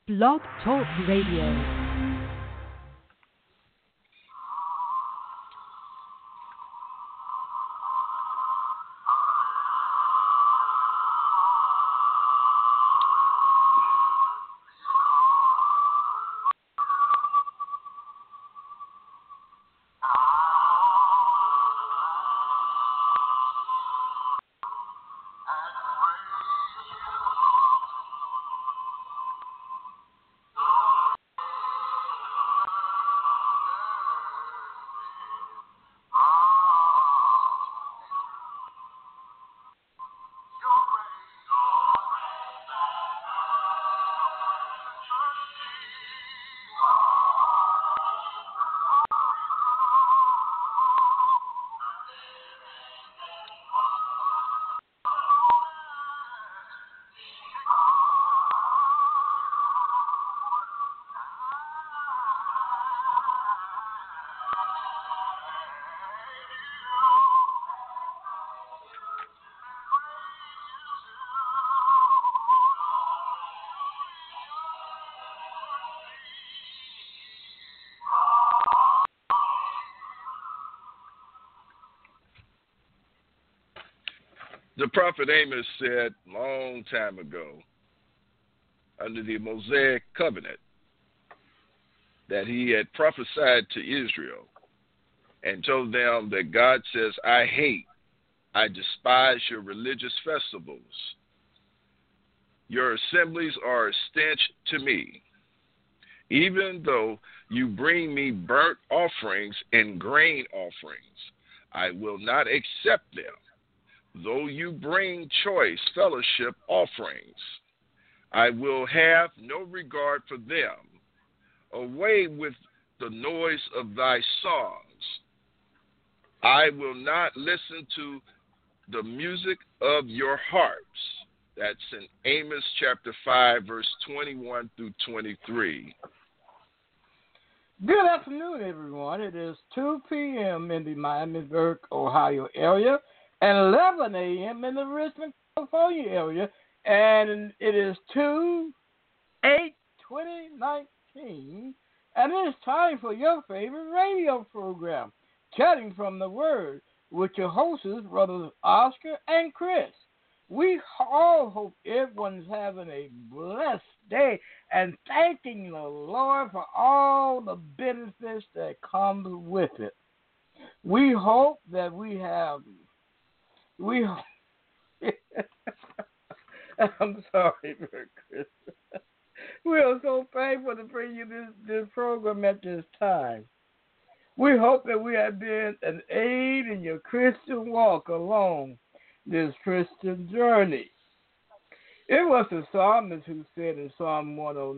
Blog Talk Radio. The prophet Amos said long time ago, under the Mosaic covenant, that he had prophesied to Israel and told them that God says, I despise your religious festivals. Your assemblies are a stench to me. Even though you bring me burnt offerings and grain offerings, I will not accept them. Though you bring choice fellowship offerings, I will have no regard for them. Away with the noise of thy songs. I will not listen to the music of your harps. That's in Amos chapter 5, verse 21 through 23. Good afternoon, everyone. It is 2 p.m. in the Miamisburg, Ohio area, and 11 a.m. in the Richmond, California area, and it is 2/8/2019, and it's time for your favorite radio program, Chatting from the Word, with your hosts, Brothers Oscar and Chris. We all hope everyone's having a blessed day and thanking the Lord for all the benefits that come with it. We hope that I'm sorry, Chris. We are so thankful to bring you this program at this time. We hope that we have been an aid in your Christian walk along this Christian journey. It was the psalmist who said in Psalm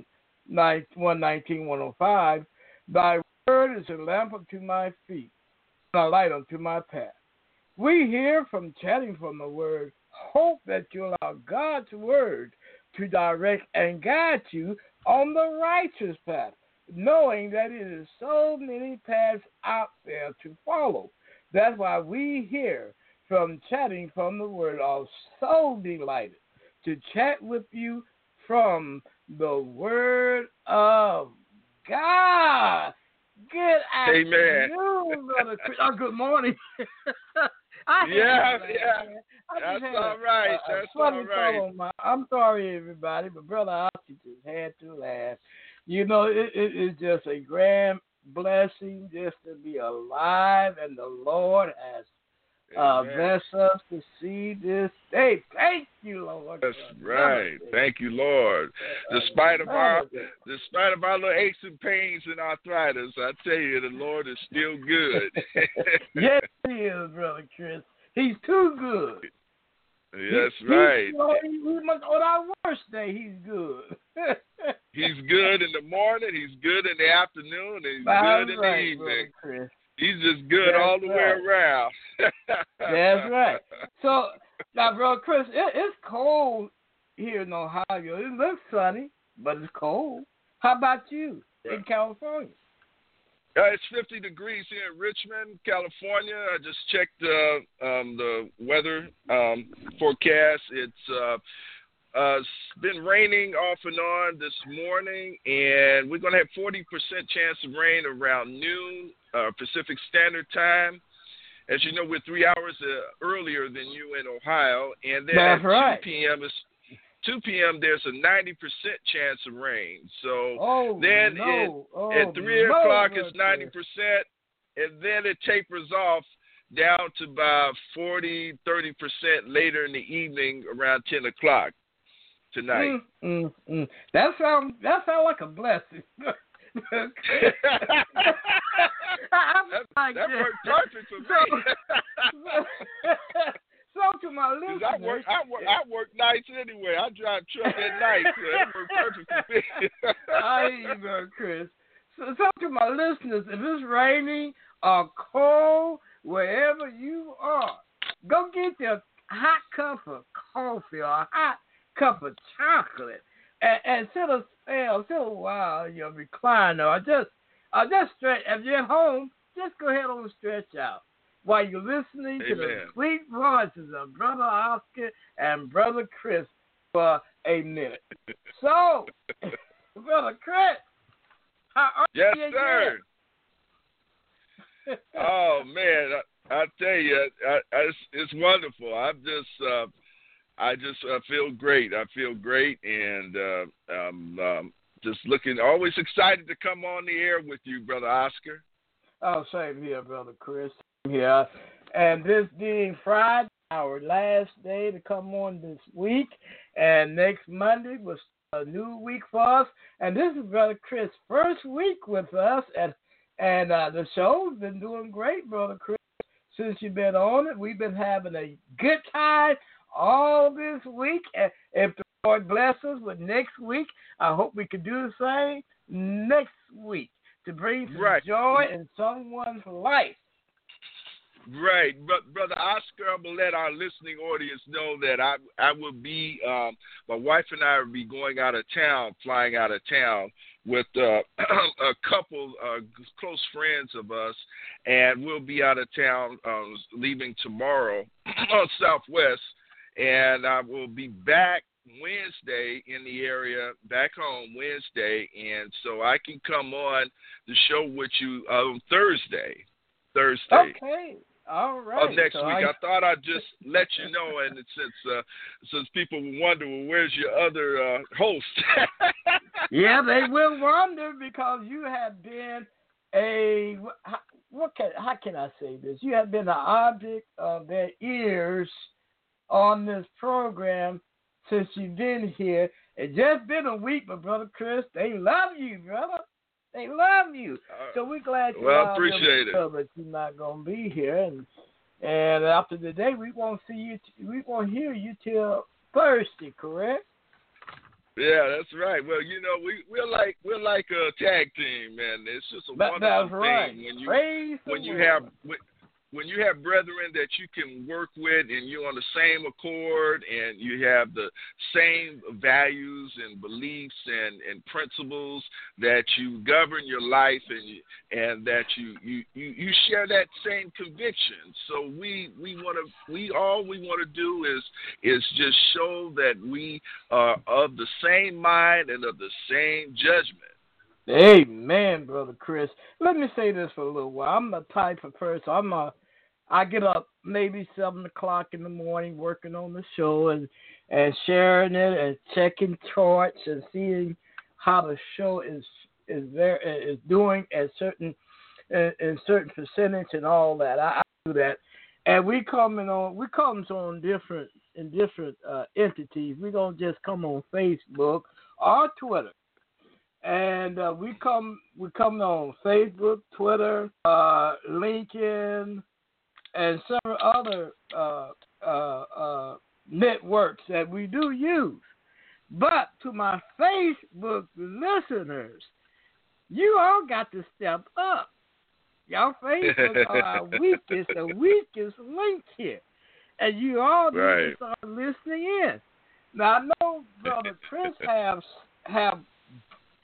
119:105, "Thy word is a lamp unto my feet, and a light unto my path." We hear from Chatting from the Word, hope that you allow God's Word to direct and guide you on the righteous path, knowing that it is so many paths out there to follow. That's why we here from Chatting from the Word are so delighted to chat with you from the Word of God. Good afternoon, Brother Chris. Oh, good morning. Yeah. That's all right. I'm sorry, everybody, but Brother Oscar just had to laugh. You know, it is just a grand blessing just to be alive, and the Lord has blessed us to see this day. Thank you, Lord. That's right. Thank you, Lord. Despite of our little aches and pains and arthritis, I tell you, the Lord is still good. Yes, He is, Brother Chris. He's too good. That's right. On our worst day, He's good. He's good in the morning. He's good in the afternoon. And he's good in the evening. Chris. He's just good all the way around. That's right. So, now, Brother Chris, it's cold here in Ohio. It looks sunny, but it's cold. How about you in California? It's 50 degrees here in Richmond, California. I just checked the weather forecast. It's It's been raining off and on this morning, and we're going to have 40% chance of rain around noon Pacific Standard Time. As you know, we're 3 hours earlier than you in Ohio, and then That's at right. 2 p.m. there's a 90% chance of rain. So at 3 o'clock it's 90%, and then it tapers off down to about 40, 30% later in the evening around 10 o'clock tonight. That sounds like a blessing. that worked perfect for me. So to my listeners, I work nights anyway. I drive truck at night, so that worked perfect for me. I hear you, Brother Chris. So to my listeners, if it's raining or cold, wherever you are, go get you a hot cup of coffee or a hot cup of chocolate and sit a while in your recliner. Or just stretch. If you're at home, just go ahead and stretch out while you're listening to the sweet voices of Brother Oscar and Brother Chris for a minute. So, Brother Chris, how are you? Yes, sir. Oh man, I tell you, it's wonderful. I just feel great. I feel great, and I'm just always excited to come on the air with you, Brother Oscar. Oh, same here, Brother Chris. Yeah, and this being Friday, our last day to come on this week, and next Monday was a new week for us. And this is Brother Chris' first week with us, and the show's been doing great, Brother Chris. Since you've been on it, we've been having a good time all this week. And if the Lord bless us with next week, I hope we can do the same next week to bring some joy in someone's life. Right. But Brother Oscar, I'm going to let our listening audience know that I will be, my wife and I will be going out of town, flying out of town with a couple close friends of us, and we'll be out of town leaving tomorrow on Southwest, and I will be back Wednesday in the area, back home Wednesday, and so I can come on the show with you on Thursday. Okay. All right. Of next week. I thought I'd just let you know, and since people will wonder, well, where's your other host? Yeah, they will wonder because you have been how can I say this? You have been an object of their ears on this program since you've been here. It's just been a week, but Brother Chris, they love you, brother. They love you. So we're glad you appreciate it. But you're not gonna be here, and after today we won't see you. We won't hear you till Thursday, correct? Yeah, that's right. Well, you know, we're like a tag team, man. It's just a wonderful thing when you have brethren that you can work with, and you're on the same accord, and you have the same values and beliefs and principles, that you govern your life, and that you share that same conviction. So all we want to do is just show that we are of the same mind and of the same judgment. Amen, Brother Chris. Let me say this for a little while. I'm the type of person, I get up maybe 7 o'clock in the morning working on the show and sharing it and checking charts and seeing how the show is doing at certain percentage and all that. I do that, and we come on different entities. We don't just come on Facebook or Twitter. And we come on Facebook, Twitter, LinkedIn, and several other networks that we do use. But to my Facebook listeners, you all got to step up. Y'all Facebook are the weakest link here. And you all need to start listening in. Now, I know Brother Chris have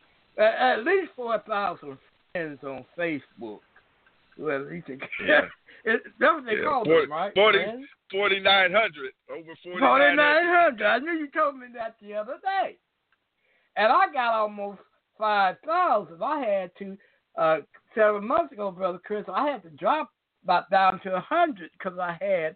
at least 4,000 friends on Facebook. Well, That's what they call them, right? 4,900. Over 4,900. 4,900. I knew you told me that the other day. And I got almost 5,000. I had to, 7 months ago, Brother Chris, I had to drop about down to 100 because I had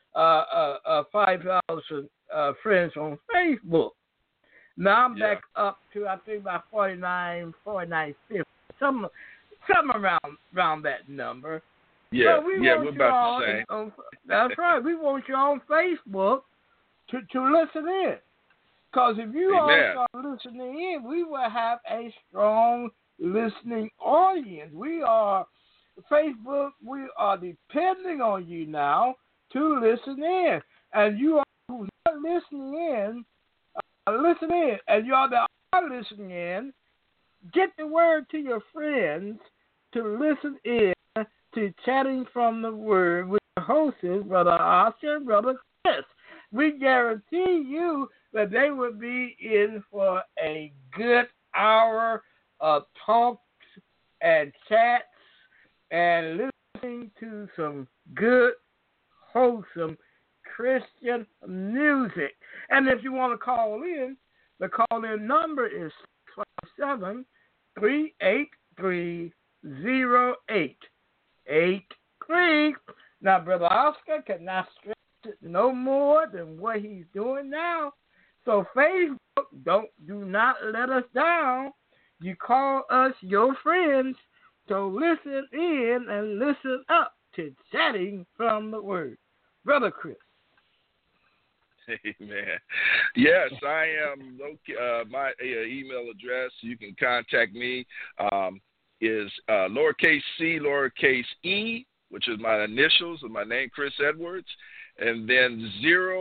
5,000 friends on Facebook. Now I'm back up to, I think, about 4950, something around that number. Yeah, so we're about the same. That's right. We want you on Facebook to listen in. Because if you all start listening in, we will have a strong listening audience. Facebook, we are depending on you now to listen in. And you all who's not listening in, listen in. And you all that are listening in, get the word to your friends to listen in to Chatting from the Word with the hosts, Brother Oscar and Brother Chris. We guarantee you that they will be in for a good hour of talks and chats and listening to some good, wholesome Christian music. And if you want to call in, the call-in number is 657-383-0883. Now, Brother Oscar cannot stress it no more than what he's doing now. So Facebook, do not let us down. You call us your friends, so listen in and listen up to Chatting from the Word. Brother Chris. Amen. Yes, I am. My email address, you can contact me, is lowercase c, lowercase e, which is my initials of my name, Chris Edwards, and then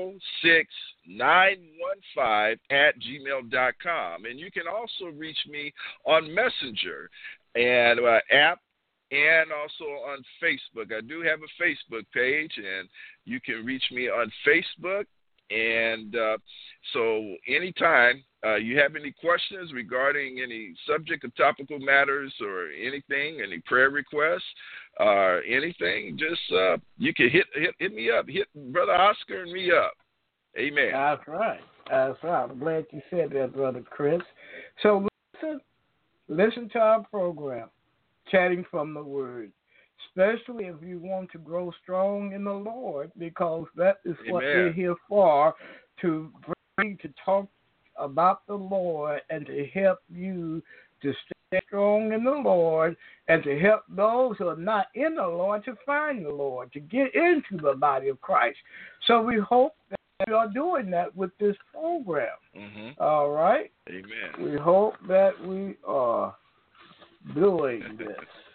06915 @gmail.com. And you can also reach me on Messenger and app, and also on Facebook. I do have a Facebook page, and you can reach me on Facebook. And so anytime you have any questions regarding any subject or topical matters or anything, any prayer requests or anything, just you can hit me up. Hit Brother Oscar and me up. Amen. That's right. That's right. I'm glad you said that, Brother Chris. So listen to our program, Chatting from the Word, especially if you want to grow strong in the Lord, because that is what we're here for, to talk about the Lord and to help you to stay strong in the Lord and to help those who are not in the Lord to find the Lord, to get into the body of Christ. So we hope that we are doing that with this program. Mm-hmm. All right? Amen. We hope that we are doing this.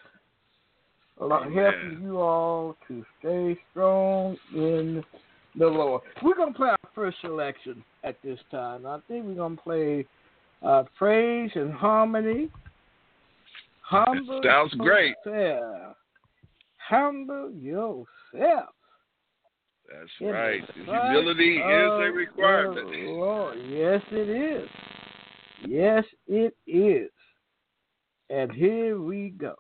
Helping you all to stay strong in the Lord. We're going to play our first selection at this time. I think we're going to play Praise and Harmony. Humble Sounds great. Humble yourself. That's right. Humility is a requirement. Lord. Yes, it is. Yes, it is. And here we go.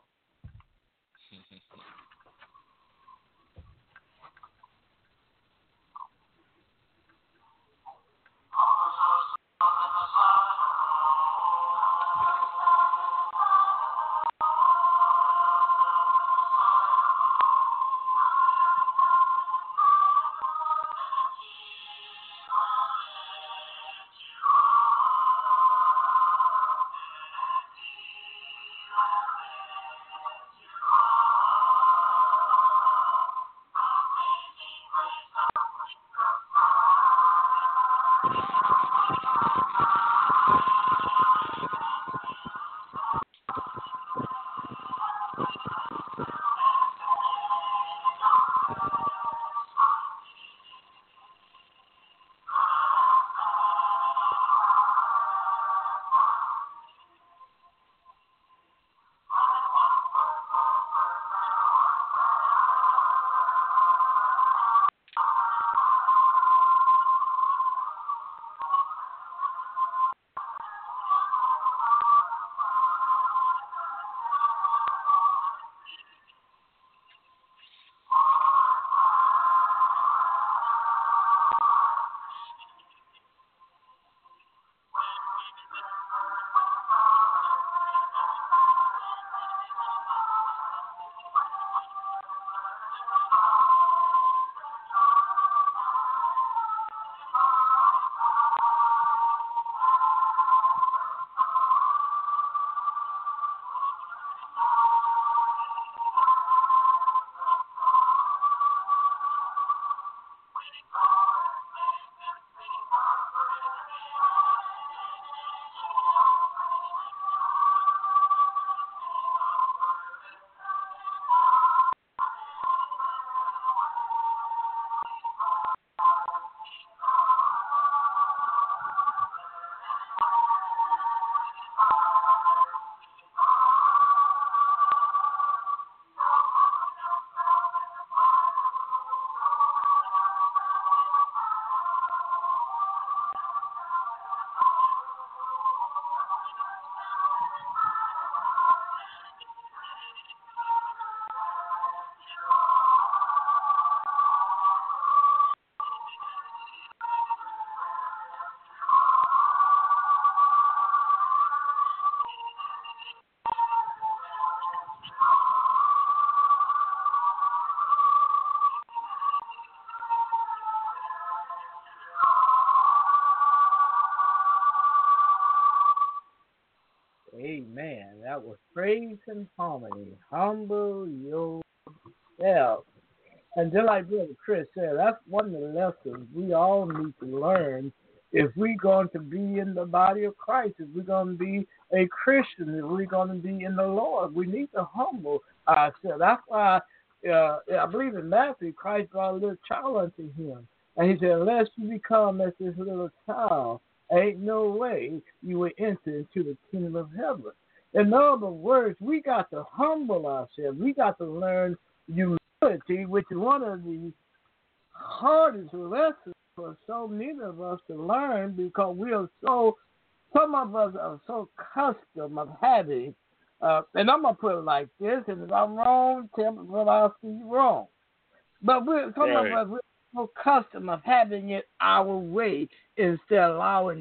Amen. That was praise and harmony. Humble yourself. And just like Brother Chris said, that's one of the lessons we all need to learn if we're going to be in the body of Christ, if we're going to be a Christian, if we're going to be in the Lord. We need to humble ourselves. That's why I believe in Matthew, Christ brought a little child unto him. And he said, unless you become as this little child, ain't no way you will enter into the kingdom of heaven. In other words, we got to humble ourselves. We got to learn humility, which is one of the hardest lessons for so many of us to learn, because some of us are so accustomed of having, and I'm going to put it like this, and if I'm wrong, tell me what I'll see wrong. But some of us, we're so accustomed of having it our way instead of allowing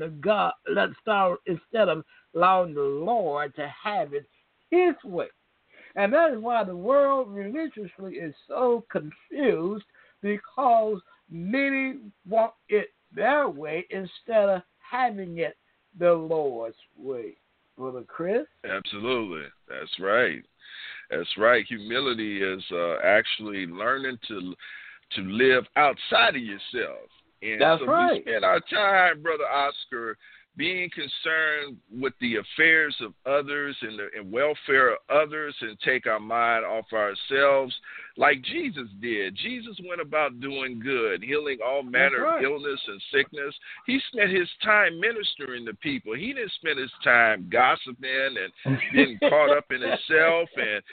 instead of allowing the Lord to have it His way. And that is why the world religiously is so confused, because many want it their way instead of having it the Lord's way. Brother Chris? Absolutely. That's right. That's right. Humility is actually learning to live outside of yourself. And that's so right. We spend our time, Brother Oscar, being concerned with the affairs of others and the welfare of others, and take our mind off ourselves like Jesus did. Jesus went about doing good, healing all manner of illness and sickness. He spent his time ministering to people. He didn't spend his time gossiping and getting caught up in himself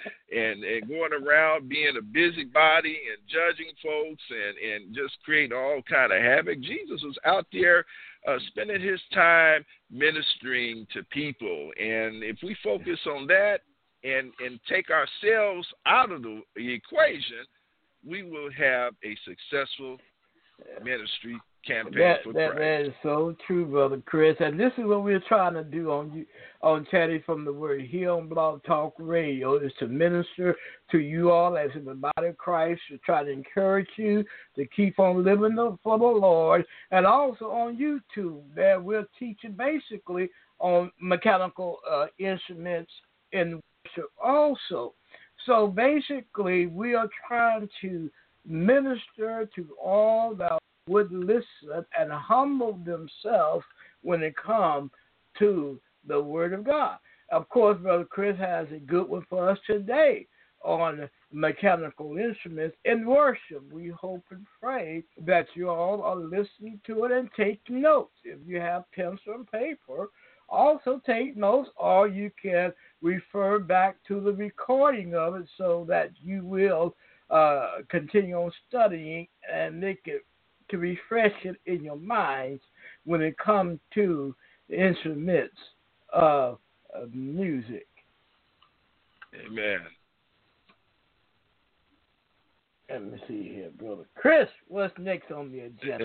and going around being a busybody and judging folks and just creating all kind of havoc. Jesus was out there spending his time ministering to people. And if we focus on that and take ourselves out of the equation, we will have a successful ministry campaign for Christ. That is so true, Brother Chris. And this is what we're trying to do on Chatting from the Word here on Blog Talk Radio, is to minister to you all as in the body of Christ, to try to encourage you to keep on living for the Lord. And also on YouTube, there we're teaching basically on mechanical instruments in worship also. So basically, we are trying to minister to all that would listen and humble themselves when it comes to the Word of God. Of course, Brother Chris has a good one for us today on mechanical instruments in worship. We hope and pray that you all are listening to it and taking notes. If you have pencil and paper, also take notes, or you can refer back to the recording of it so that you will continue on studying and make it to refresh it in your minds when it comes to the instruments of music. Amen. Let me see here, Brother Chris. What's next on the agenda?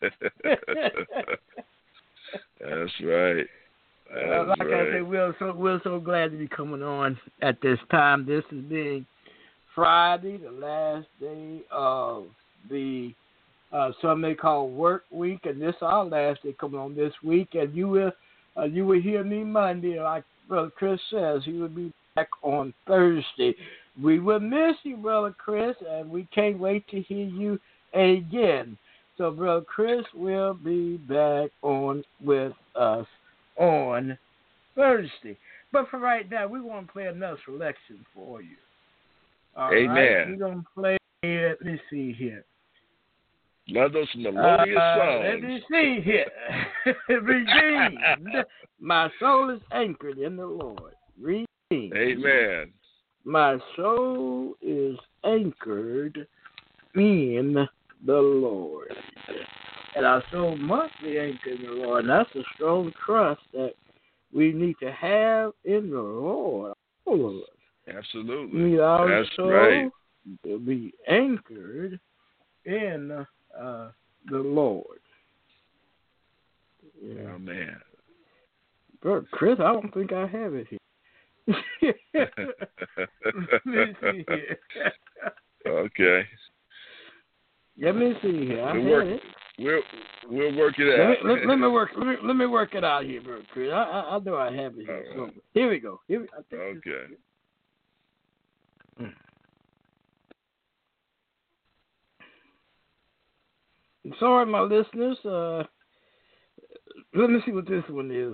That's right. Like I said, we're so glad to be coming on at this time. This is being Friday, the last day of the some may call work week, and this is our last day coming on this week. And you will hear me Monday, like Brother Chris says. He will be back on Thursday. We will miss you, Brother Chris, and we can't wait to hear you again. So Brother Chris will be back on with us on Thursday. But for right now, we want to play another selection for you. All Amen. Right? We're going to play, let me see here. Love those melodious songs. Let me see here. Redeemed. My soul is anchored in the Lord. Redeemed. Amen. My soul is anchored in the Lord. And our soul must be anchored in the Lord. And that's a strong trust that we need to have in the Lord. All of us. Absolutely. We need our That's soul right. to be anchored in the Lord. Yeah. Oh, man. Bro, Chris, I don't think I have it here. Let me see here. Okay. Let me see here. I We're had working. it. We'll work it out. Let me work it out here, bro, Chris. I know I have it here. So, here we go. Okay. I'm sorry, my listeners. Let me see what this one is.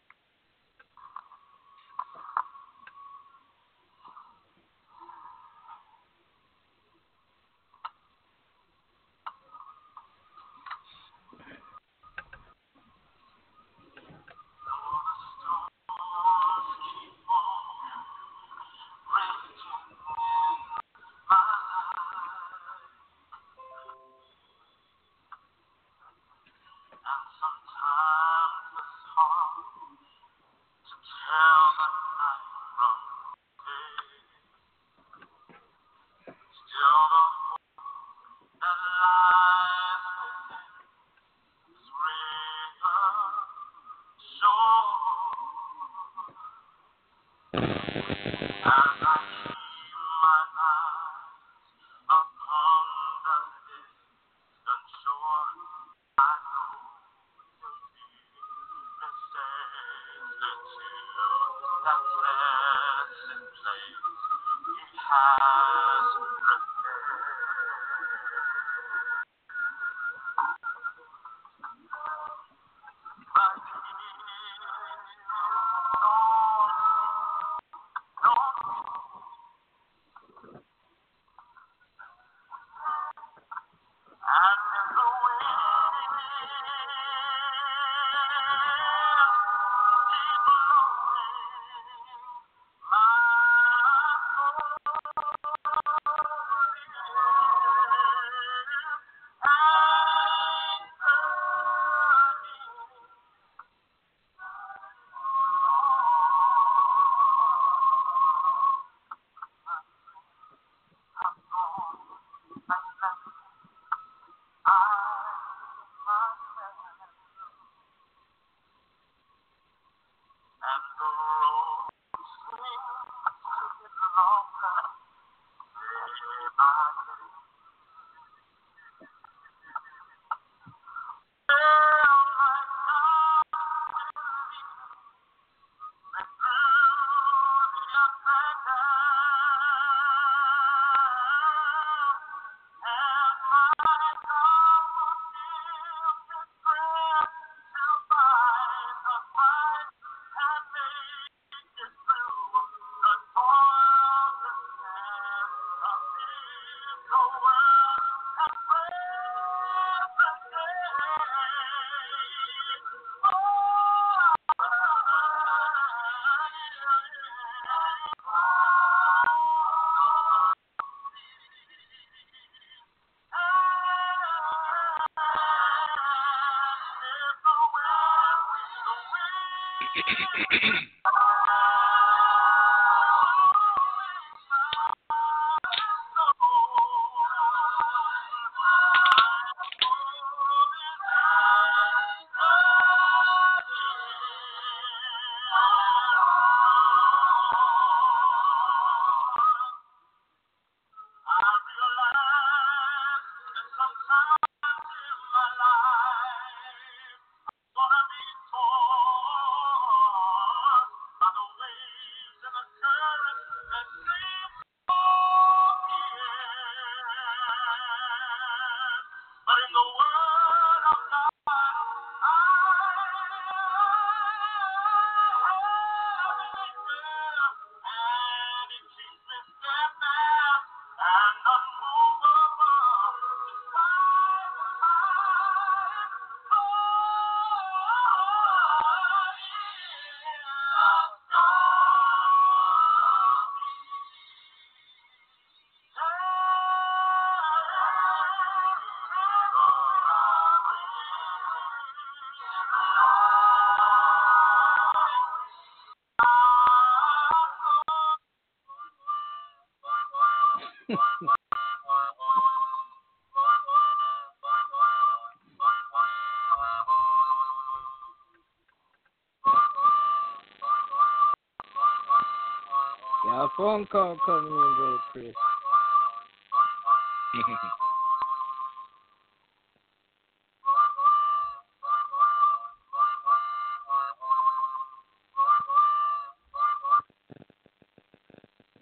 Got a phone call coming in, Brother Chris.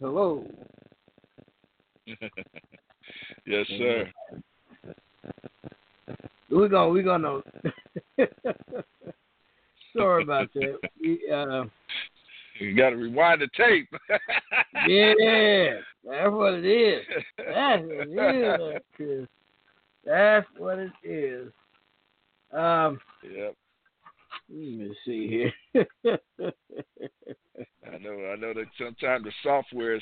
Hello. Yes, sir. We're gonna. Sorry about that. You got to rewind the tape. Yeah, that's what it is. That's what it is, Chris. That's what it is. Yep. Let me see here. I know that sometimes the software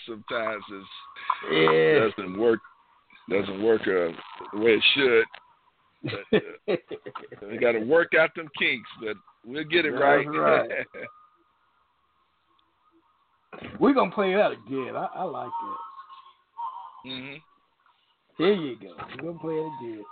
Yeah. doesn't work the way it should. But, we got to work out them kinks, but we'll get it right. Right. We're gonna play that again. I like that. Mhm. Here you go. We're gonna play it again.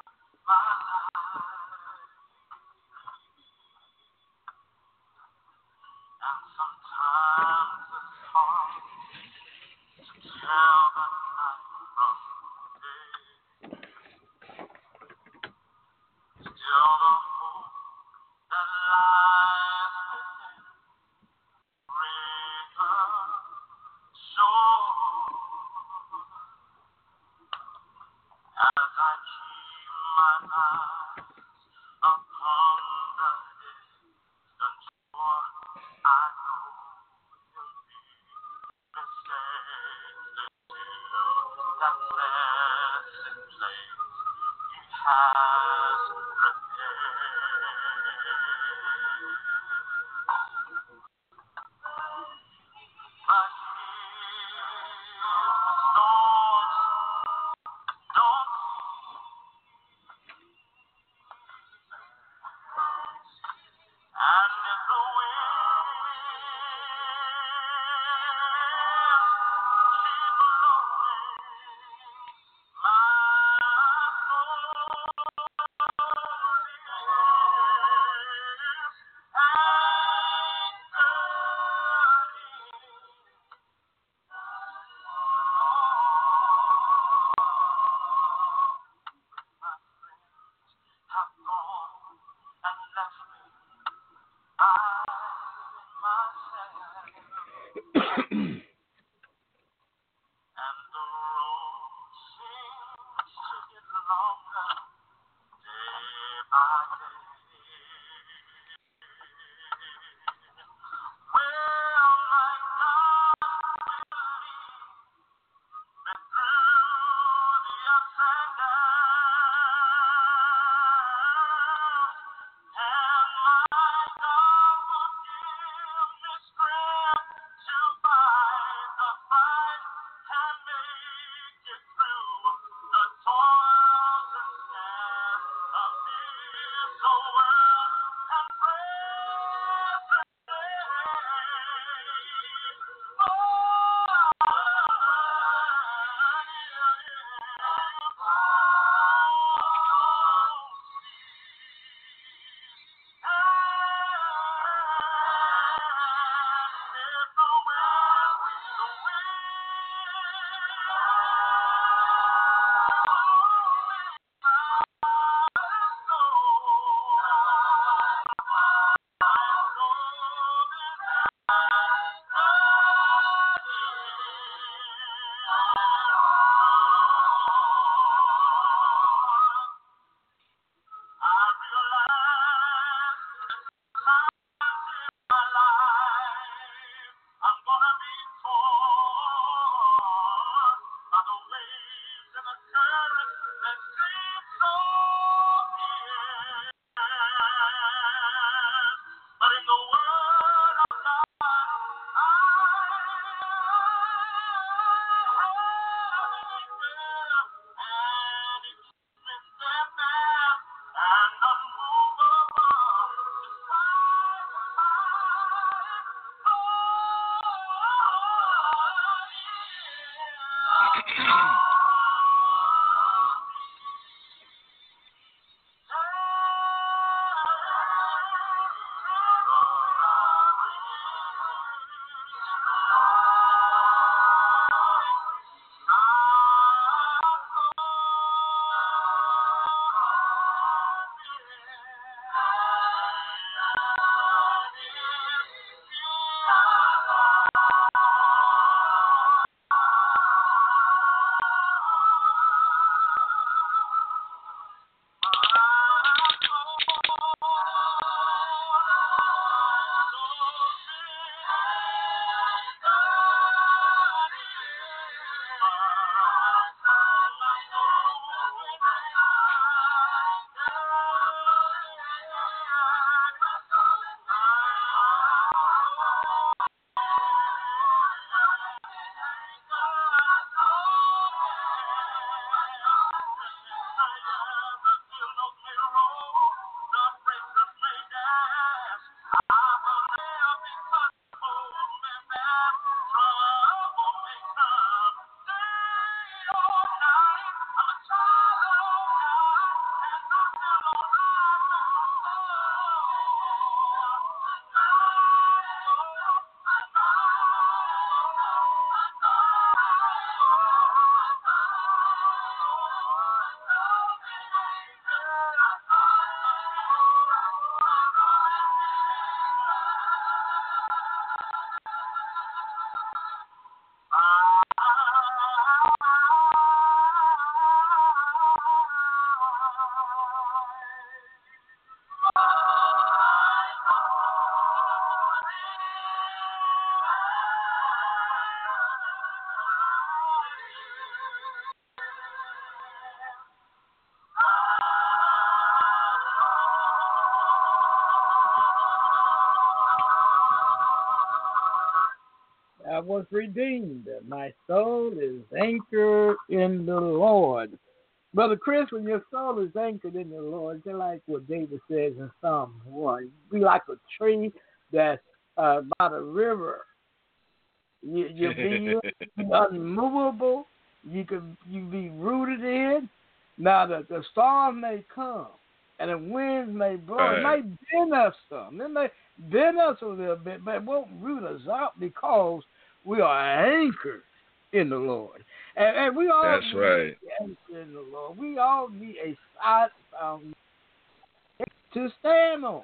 I was redeemed. My soul is anchored in the Lord. Brother Chris, when your soul is anchored in the Lord, just like what David says in Psalm 1, be like a tree that's by the river. You'll be unmovable. You be rooted in. Now the storm may come and the winds may blow. Right. It may bend us some. It may bend us a little bit, but it won't root us out because we are anchored in the Lord. And we all That's right. Anchored in the Lord. We all need a solid foundation to stand on.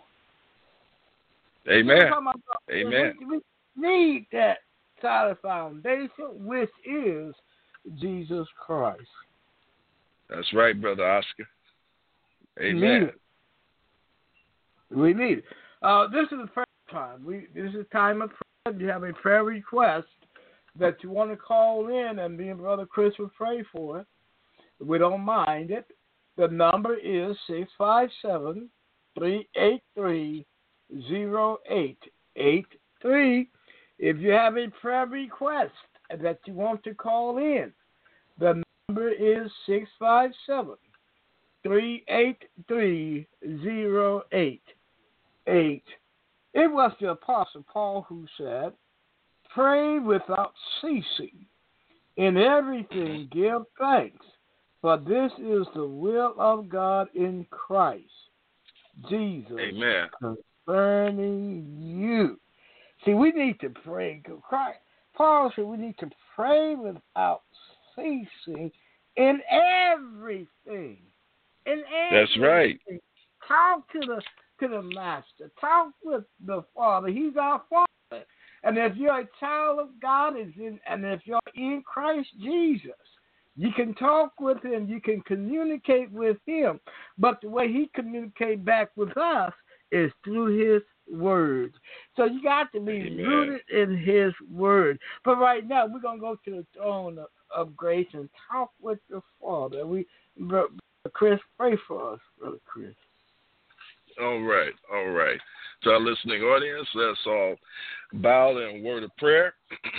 Amen. Amen. We need that solid foundation, which is Jesus Christ. That's right, Brother Oscar. Amen. We need it. This is the first time. This is time of prayer. If you have a prayer request that you want to call in, and me and Brother Chris will pray for it, we don't mind it. The number is 657-383-0883. If you have a prayer request that you want to call in, the number is 657-383-0883. It was the Apostle Paul who said, "Pray without ceasing. In everything give thanks, for this is the will of God in Christ Jesus." Amen. Concerning you. See, we need to pray. Paul said we need to pray without ceasing in everything. In everything. That's right. Talk to the Master. Talk with the Father. He's our Father. And if you're a child of God, and if you're in Christ Jesus, you can talk with Him. You can communicate with Him. But the way He communicates back with us is through His Word. So you got to be rooted in His Word. But right now, we're going to go to the throne of grace and talk with the Father. Brother Chris, pray for us, Brother Chris. All right. To our listening audience, let's all bow in a word of prayer.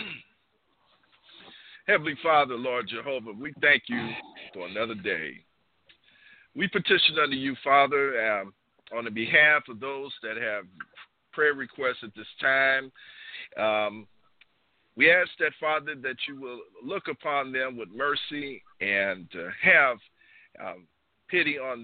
Heavenly Father, Lord Jehovah, we thank you for another day. We petition unto you, Father, on the behalf of those that have prayer requests at this time. We ask that, Father, that you will look upon them with mercy and have pity on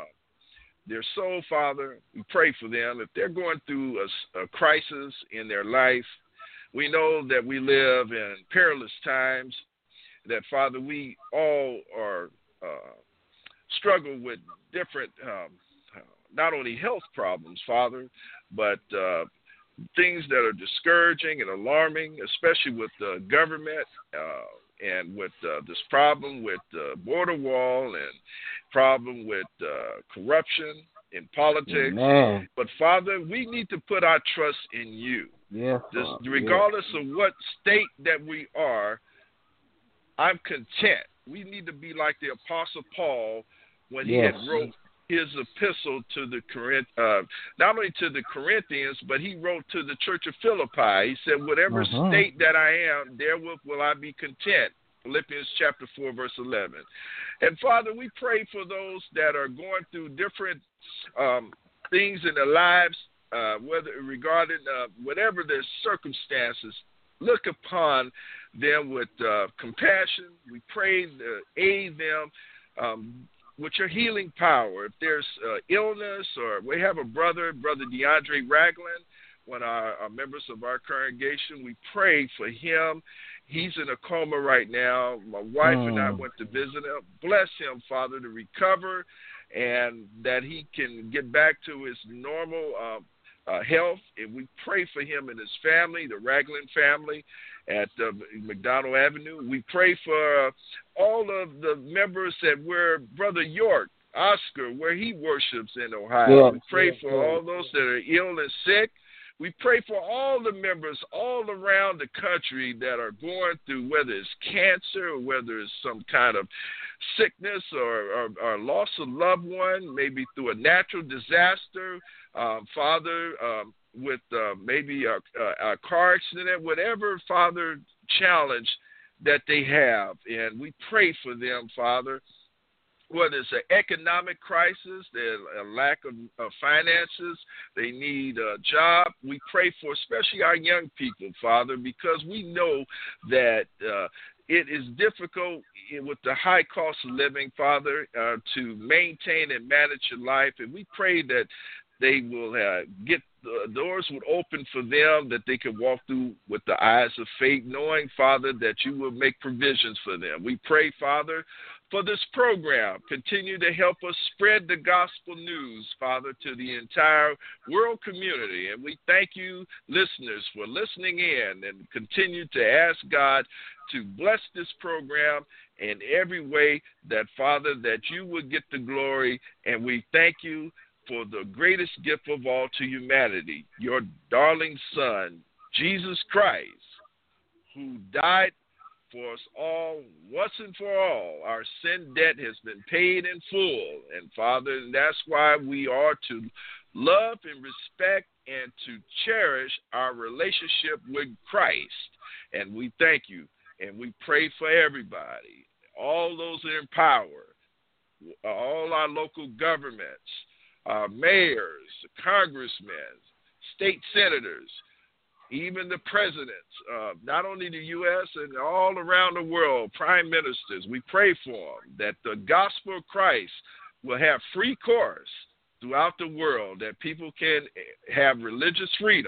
their soul, Father. We pray for them. If they're going through a crisis in their life, we know that we live in perilous times, that, Father, we all are struggle with different, not only health problems, Father, but things that are discouraging and alarming, especially with the government and with this problem with the border wall and problem with corruption in politics. Amen. But, Father, we need to put our trust in you. Yes, regardless of what state that we are, I'm content. We need to be like the Apostle Paul when he had wrote his epistle to the not only to the Corinthians, but he wrote to the church of Philippi. He said, whatever state that I am, therewith will I be content. Philippians chapter 4, verse 11. And, Father, we pray for those that are going through different things in their lives, whether regarding whatever their circumstances. Look upon them with compassion. We pray to aid them with your healing power. If there's illness, or we have a Brother DeAndre Ragland, one of our members of our congregation, we pray for him. He's in a coma right now. My wife and I went to visit him. Bless him, Father, to recover and that he can get back to his normal health. And we pray for him and his family, the Ragland family at McDonald Avenue. We pray for all of the members that were Brother York, Oscar, where he worships in Ohio. We pray for all those that are ill and sick. We pray for all the members all around the country that are going through, whether it's cancer or whether it's some kind of sickness or loss of loved one, maybe through a natural disaster. Father, with maybe a car accident, whatever, Father, challenge that they have. And we pray for them, Father. Whether it's an economic crisis, there's a lack of finances, they need a job. We pray for especially our young people, Father, because we know that it is difficult with the high cost of living, Father, to maintain and manage your life. And we pray that they will get the doors would open for them, that they can walk through with the eyes of faith, knowing, Father, that you will make provisions for them. We pray, Father, for this program. Continue to help us spread the gospel news, Father, to the entire world community. And we thank you, listeners, for listening in, and continue to ask God to bless this program in every way, that, Father, that you would get the glory. And we thank you for the greatest gift of all to humanity, your darling Son, Jesus Christ, who died for us all once and for all. Our sin debt has been paid in full. And, Father, and that's why we are to love and respect and to cherish our relationship with Christ. And we thank you, and we pray for everybody, all those in power, all our local governments, mayors, congressmen, state senators, even the presidents, not only the U.S. and all around the world, prime ministers. We pray for them, that the gospel of Christ will have free course throughout the world, that people can have religious freedom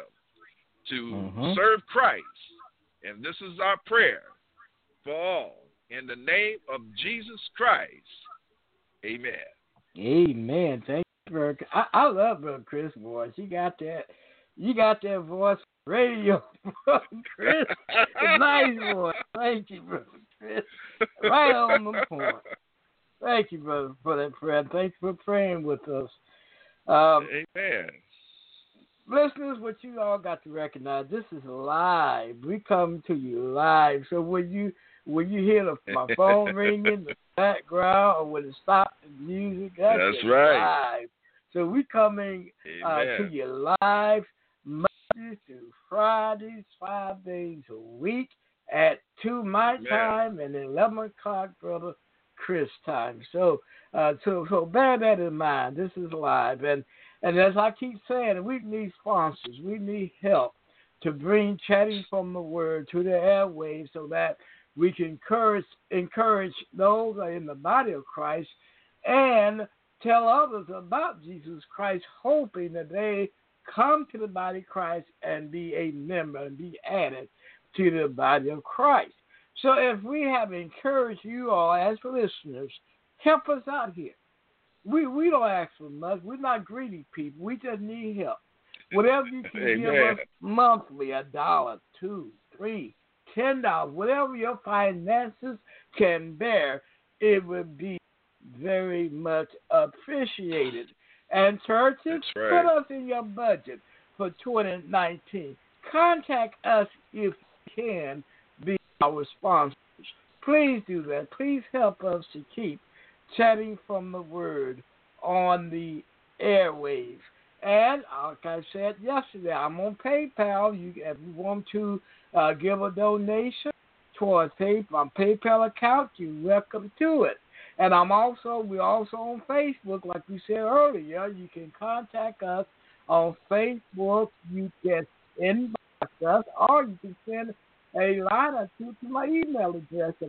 to serve Christ. And this is our prayer for all. In the name of Jesus Christ, amen. Amen. Thank you, Brother. I love Brother Chris' voice. You got that voice radio, Chris. A nice voice. Thank you, Brother Chris. Right on the point. Thank you, brother, for that prayer. Thanks for praying with us. Amen. Listeners, what you all got to recognize, this is live. We come to you live. So when you hear my phone ringing in the background, or when it stops the music, that's right. Live. So we coming to you live Mondays through Fridays, 5 days a week at 2 my time and 11 o'clock, Brother Chris time. So bear that in mind. This is live, and as I keep saying, we need sponsors. We need help to bring Chatting from the Word to the airwaves, so that we can encourage those in the body of Christ and tell others about Jesus Christ, hoping that they come to the body of Christ and be a member and be added to the body of Christ. So if we have encouraged you all as listeners, help us out here. We don't ask for much. We're not greedy people. We just need help. Whatever you can give us monthly, $1, $2, $3, $10, whatever your finances can bear, it would be very much appreciated. And churches, put us in your budget for 2019. Contact us if you can be our sponsors. Please do that. Please help us to keep Chatting from the Word on the airwaves. And like I said yesterday, I'm on PayPal. If you want to give a donation towards my PayPal account, you're welcome to it. And we're also on Facebook, like we said earlier. You can contact us on Facebook. You can inbox us, or you can send a line or two to my email address at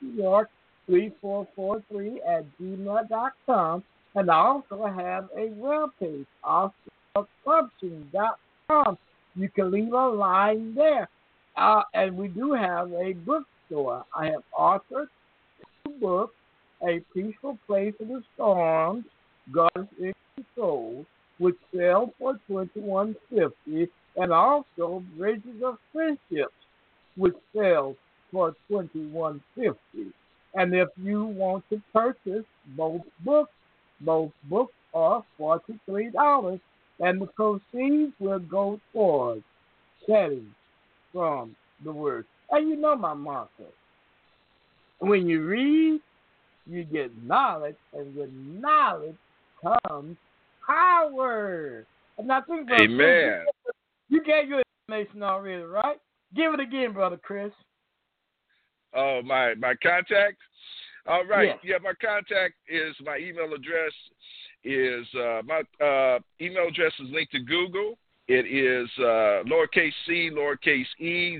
OscarYork3443@gmail.com. And I also have a webpage, OscarPublishing.com. You can leave a line there. And we do have a bookstore. I have authored 2 books, A Peaceful Place in the Storms, God is in Control, which sell for $21.50, and also Bridges of Friendships, which sell for $21.50. And if you want to purchase both books are $43, and the proceeds will go towards Chatting from the Word. And you know my motto. When you read, you get knowledge, and with knowledge comes power. And I think You gave your information already, right? Give it again, Brother Chris. Oh, my contact? All right. Yes. Yeah, my contact is, my email address is, my email address is linked to Google. It is lowercase c, lowercase e,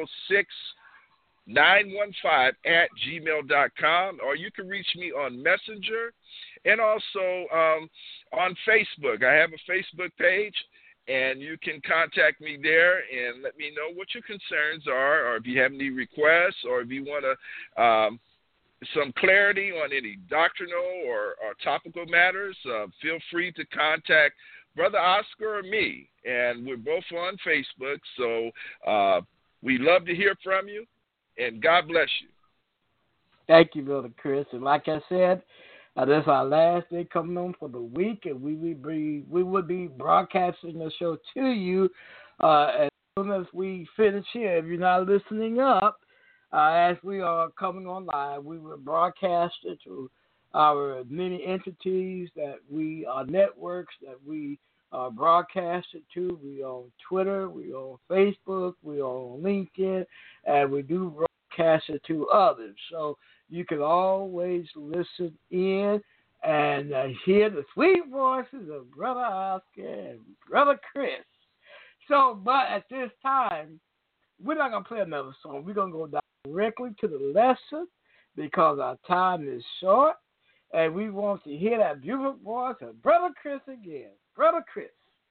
06915 or you can reach me on Messenger and also on Facebook. I have a Facebook page, and you can contact me there and let me know what your concerns are, or if you have any requests, or if you want to some clarity on any doctrinal or topical matters. Feel free to contact Brother Oscar or me, and we're both on Facebook, so we love to hear from you, and God bless you. Thank you, Brother Chris. And like I said, this is our last day coming on for the week, and we will be broadcasting the show to you as soon as we finish here. If you're not listening up, as we are coming on live, we will broadcast it to our many entities that we are networks that we broadcast it to. We on Twitter, we on Facebook, we on LinkedIn, and we do broadcast it to others. So you can always listen in and hear the sweet voices of Brother Oscar and Brother Chris. So, but at this time, we're not going to play another song. We're going to go directly to the lesson because our time is short, and we want to hear that beautiful voice of Brother Chris again. Brother Chris.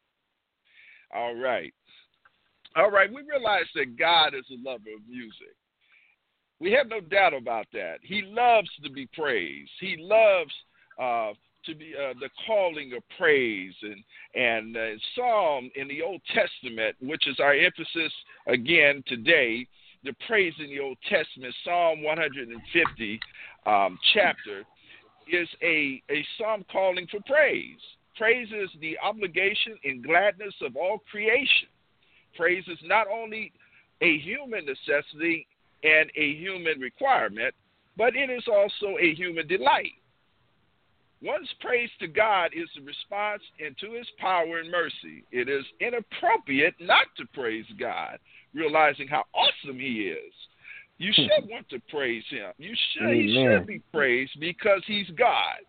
All right. All right. We realize that God is a lover of music. We have no doubt about that. He loves to be praised. He loves to be the calling of praise. And Psalm in the Old Testament, which is our emphasis again today, the praise in the Old Testament, Psalm 150 chapter, is a psalm calling for praise. Praise is the obligation and gladness of all creation. Praise is not only a human necessity and a human requirement, but it is also a human delight. One's praise to God is a response into his power and mercy. It is inappropriate not to praise God, realizing how awesome he is. You should want to praise him. He should be praised because he's God.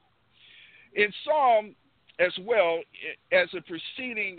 In Psalm as well, as a preceding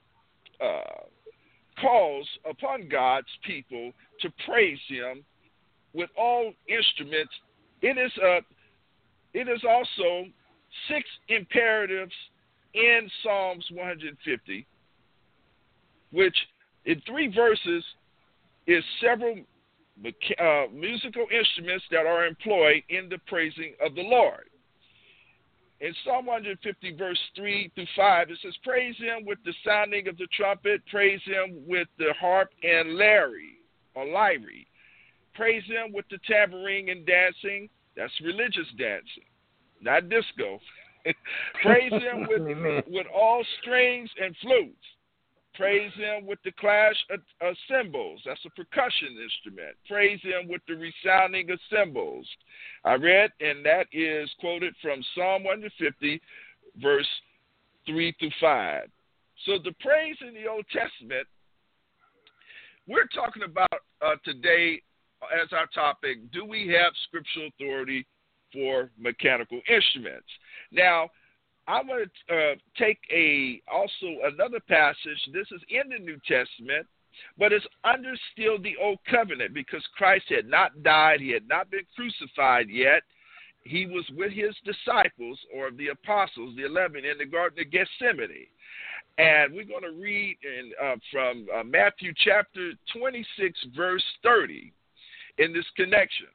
calls upon God's people to praise him with all instruments, it is also 6 imperatives in Psalms 150, which in 3 verses is several musical instruments that are employed in the praising of the Lord. In Psalm 150, verse 3 through 5, it says, praise him with the sounding of the trumpet, praise him with the harp and lyre, praise him with the tambourine and dancing. That's religious dancing, not disco. Praise him with all strings and flutes. Praise him with the clash of cymbals. That's a percussion instrument. Praise him with the resounding of cymbals. I read, and that is quoted from Psalm 150, verse 3 through 5. So the praise in the Old Testament, we're talking about today as our topic, do we have scriptural authority for mechanical instruments? Now, I want to take also another passage. This is in the New Testament, but it's under still the Old Covenant because Christ had not died. He had not been crucified yet. He was with his disciples, or the apostles, the 11, in the Garden of Gethsemane. And we're going to read from Matthew chapter 26, verse 30 in this connection.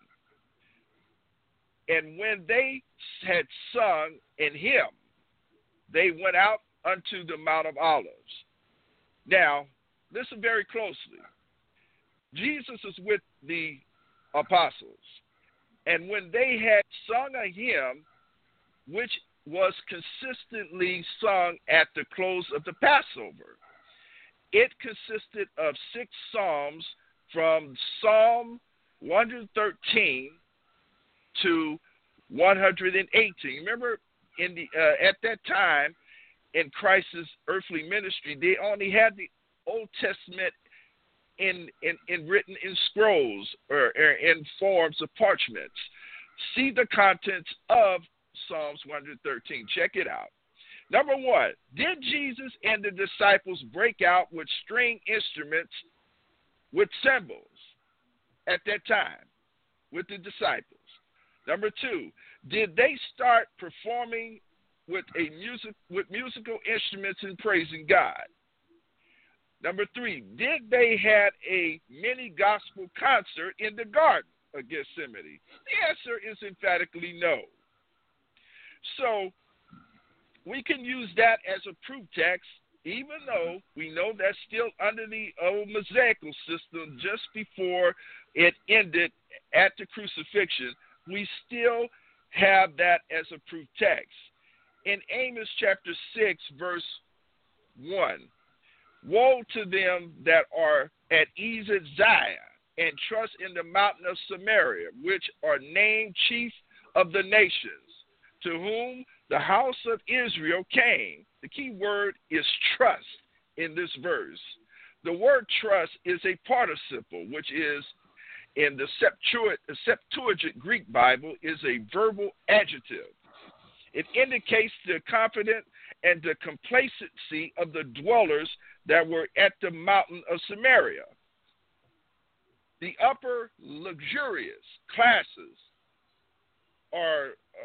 And when they had sung an hymn, they went out unto the Mount of Olives. Now, listen very closely. Jesus is with the apostles. And when they had sung a hymn, which was consistently sung at the close of the Passover, it consisted of 6 psalms from Psalm 113 to 118. Remember, in the at that time in Christ's earthly ministry, they only had Old Testament in written in scrolls or in forms of parchments. See the contents of Psalms 113. Check it out. Number one, did Jesus and the disciples break out with string instruments with cymbals at that time with the disciples? Number two, did they start performing with musical instruments and praising God? Number three, did they have a mini gospel concert in the Garden of Gethsemane? The answer is emphatically no. So we can use that as a proof text, even though we know that's still under the old Mosaical system just before it ended at the crucifixion. We still have that as a proof text. In Amos chapter 6, verse 1, woe to them that are at ease at Zion and trust in the mountain of Samaria, which are named chief of the nations, to whom the house of Israel came. The key word is trust in this verse. The word trust is a participle, which is in the Septuagint Greek Bible is a verbal adjective. It indicates the confidence and the complacency of the dwellers that were at the mountain of Samaria. The upper luxurious classes are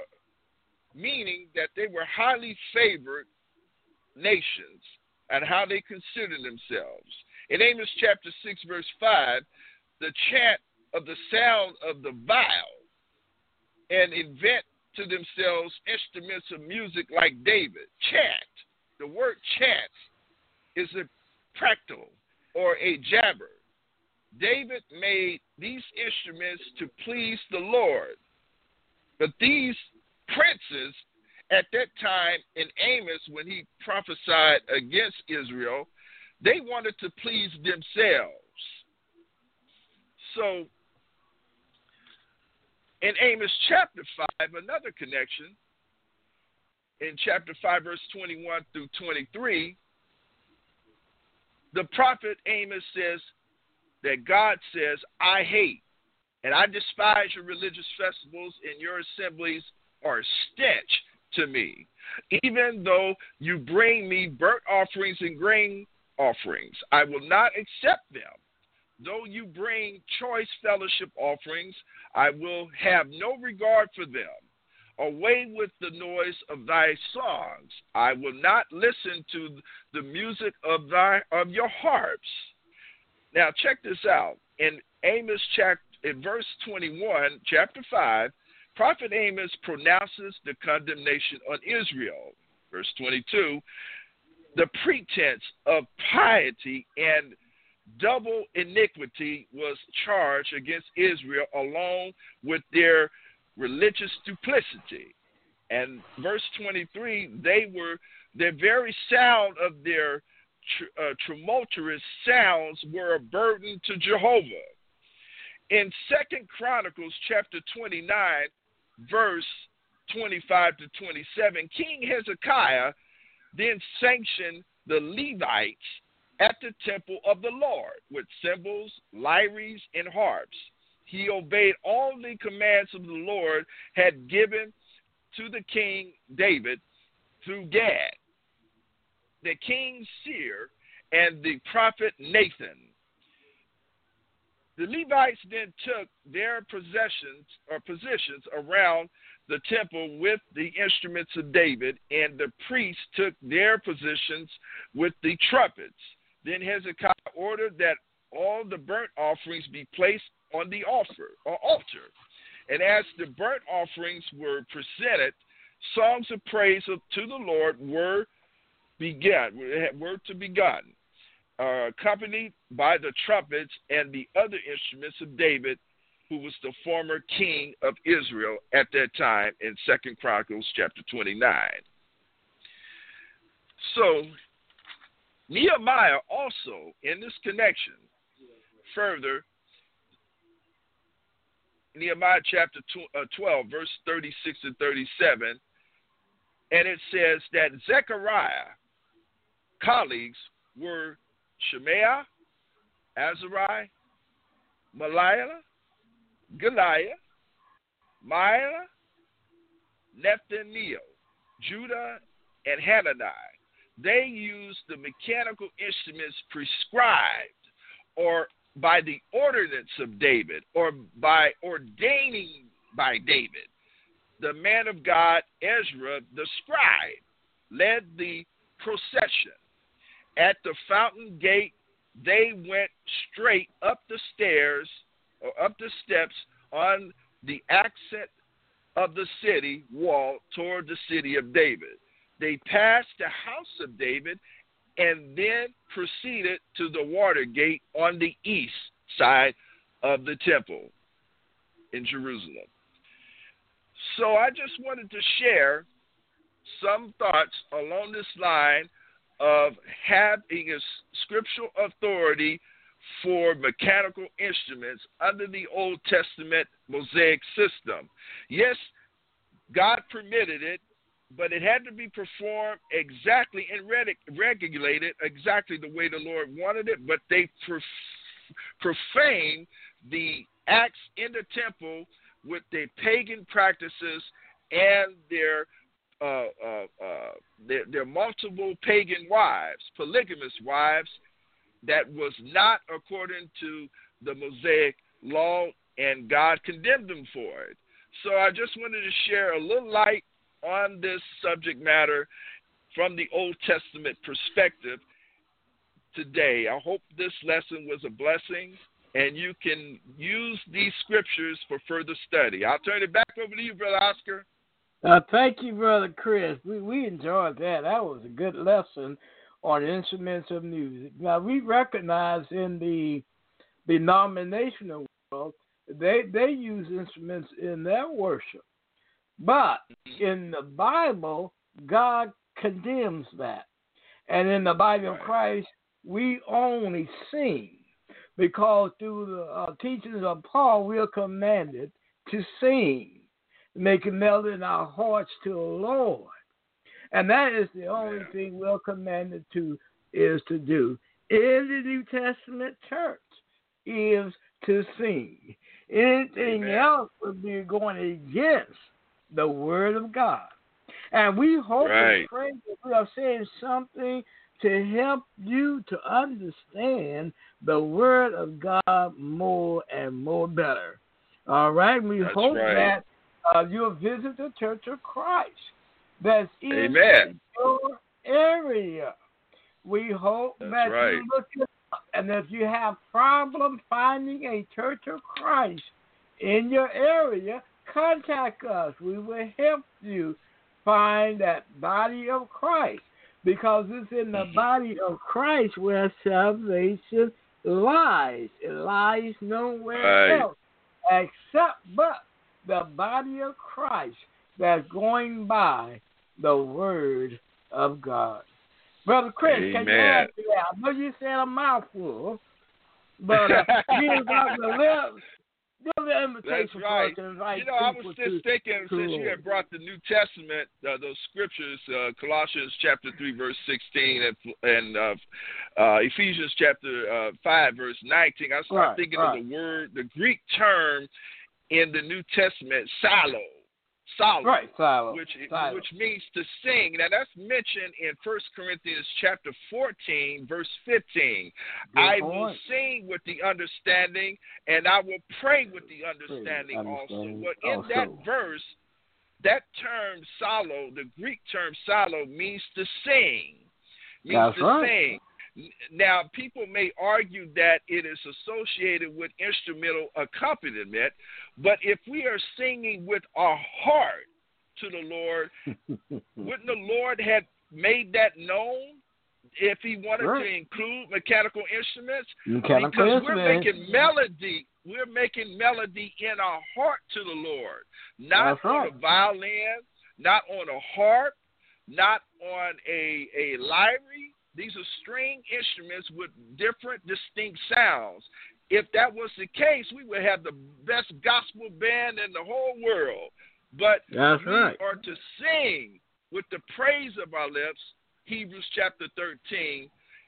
meaning that they were highly favored nations and how they considered themselves. In Amos chapter 6, verse 5, the chant of the sound of the viol and invent to themselves instruments of music like David. Chant. The word chant is a practical or a jabber. David made these instruments to please the Lord. But these princes at that time in Amos, when he prophesied against Israel, they wanted to please themselves. So in Amos chapter 5, another connection, in chapter 5, verse 21 through 23, the prophet Amos says that God says, I hate and I despise your religious festivals, and your assemblies are a stench to me. Even though you bring me burnt offerings and grain offerings, I will not accept them. Though you bring choice fellowship offerings, I will have no regard for them. Away with the noise of thy songs. I will not listen to the music of your harps. Now check this out. In Amos in verse 21, chapter 5, prophet Amos pronounces the condemnation on Israel. Verse 22, the pretense of piety and double iniquity was charged against Israel along with their religious duplicity. And verse 23, the very sound of their tumultuous sounds were a burden to Jehovah. In 2 Chronicles chapter 29, verse 25 to 27, King Hezekiah then sanctioned the Levites at the temple of the Lord with cymbals, lyres, and harps. He obeyed all the commands of the Lord had given to the king David through Gad, the king's seer, and the prophet Nathan. The Levites then took their positions around the temple with the instruments of David, and the priests took their positions with the trumpets. Then Hezekiah ordered that all the burnt offerings be placed on the altar. And as the burnt offerings were presented, songs of praise to the Lord were to be begun, accompanied by the trumpets and the other instruments of David, who was the former king of Israel at that time in 2 Chronicles chapter 29. So Nehemiah also, in this connection, further, Nehemiah chapter 12, verse 36 and 37, and it says that Zechariah colleagues were Shemaiah, Azariah, Maliah, Goliath, Mila, Nethaniel, Judah, and Hanani. They used the mechanical instruments prescribed or by the ordinance of David or by ordaining by David. The man of God, Ezra, the scribe, led the procession. At the fountain gate, they went straight up the stairs or up the steps on the accent of the city wall toward the city of David. They passed the house of David and then proceeded to the water gate on the east side of the temple in Jerusalem. So I just wanted to share some thoughts along this line of having a scriptural authority for mechanical instruments under the Old Testament Mosaic system. Yes, God permitted it, but it had to be performed exactly and regulated exactly the way the Lord wanted it, but they profaned the acts in the temple with their pagan practices and their multiple pagan wives, polygamous wives, that was not according to the Mosaic law, and God condemned them for it. So I just wanted to share a little light on this subject matter from the Old Testament perspective today. I hope this lesson was a blessing, and you can use these scriptures for further study. I'll turn it back over to you, Brother Oscar. Thank you, Brother Chris. We enjoyed that. That was a good lesson on instruments of music. Now, we recognize in the denominational world, they use instruments in their worship. But in the Bible, God condemns that. And in the body of Christ, we only sing, because through the teachings of Paul, we are commanded to sing, making melody in our hearts to the Lord. And that is the only thing we're commanded to do in the New Testament church, is to sing. Anything else would be going against the Word of God. And we hope and pray that we are saying something to help you to understand the Word of God more and more better. All right? We hope that you'll visit the Church of Christ that's in your area. We hope that you look it up. And if you have problem finding a Church of Christ in your area, contact us. We will help you find that body of Christ, because it's in the body of Christ where salvation lies. It lies nowhere else except but the body of Christ that's going by the Word of God. Brother Chris, can you add to that? I know you said a mouthful, but you got the lips. That's right. I was just thinking, since you had brought the New Testament, those scriptures, Colossians chapter 3, verse 16, and Ephesians chapter 5, verse 19, I started thinking of the word, the Greek term in the New Testament, psallo, which means to sing. Now, that's mentioned in 1 Corinthians chapter 14, verse 15. I will sing with the understanding, and I will pray with the understanding also. But in that verse, that term psallo, the Greek term psallo, means to sing. Sing. Now, people may argue that it is associated with instrumental accompaniment, but if we are singing with our heart to the Lord, wouldn't the Lord have made that known if he wanted to include mechanical instruments? Because we're making melody. We're making melody in our heart to the Lord, not on a violin, not on a harp, not on a lyre. These are string instruments with different, distinct sounds. If that was the case, we would have the best gospel band in the whole world. But we are to sing with the praise of our lips, Hebrews chapter 13,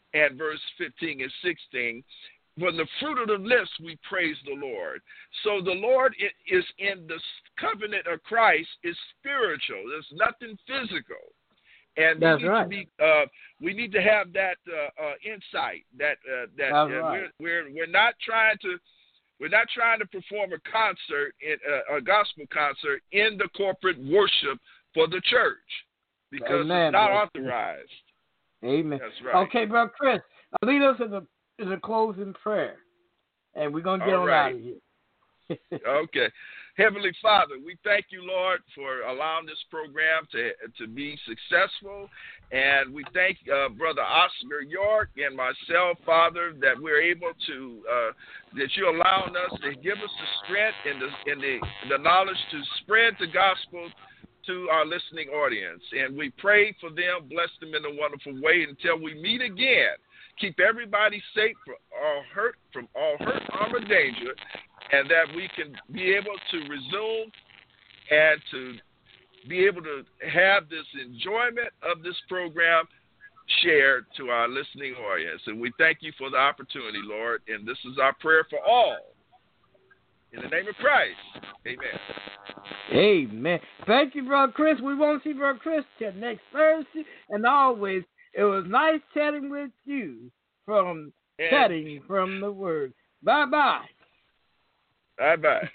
and verse 15 and 16. For the fruit of the lips we praise the Lord. So the Lord is in the covenant of Christ is spiritual. There's nothing physical. And That's right. We need to have that insight that right. we're not trying to perform a concert, a gospel concert in the corporate worship for the church because Amen. It's not authorized. Amen. That's right. Okay, Brother Chris, lead us in the closing prayer, and we're gonna get All on right. out of here. Okay. Heavenly Father, we thank you, Lord, for allowing this program to be successful. And we thank Brother Oscar York and myself, Father, that we're able to, that you're allowing us to give us the strength and the knowledge to spread the gospel to our listening audience. And we pray for them, bless them in a wonderful way until we meet again. Keep everybody safe from all hurt, harm, or danger, and that we can be able to resume and to be able to have this enjoyment of this program shared to our listening audience. And we thank you for the opportunity, Lord, and this is our prayer for all. In the name of Christ, amen. Amen. Thank you, Brother Chris. We won't see Brother Chris till next Thursday. And always, it was nice chatting with you chatting from the Word. Bye-bye. Bye-bye.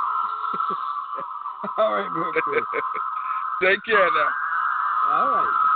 All right, Brother Chris. Take care now. All right.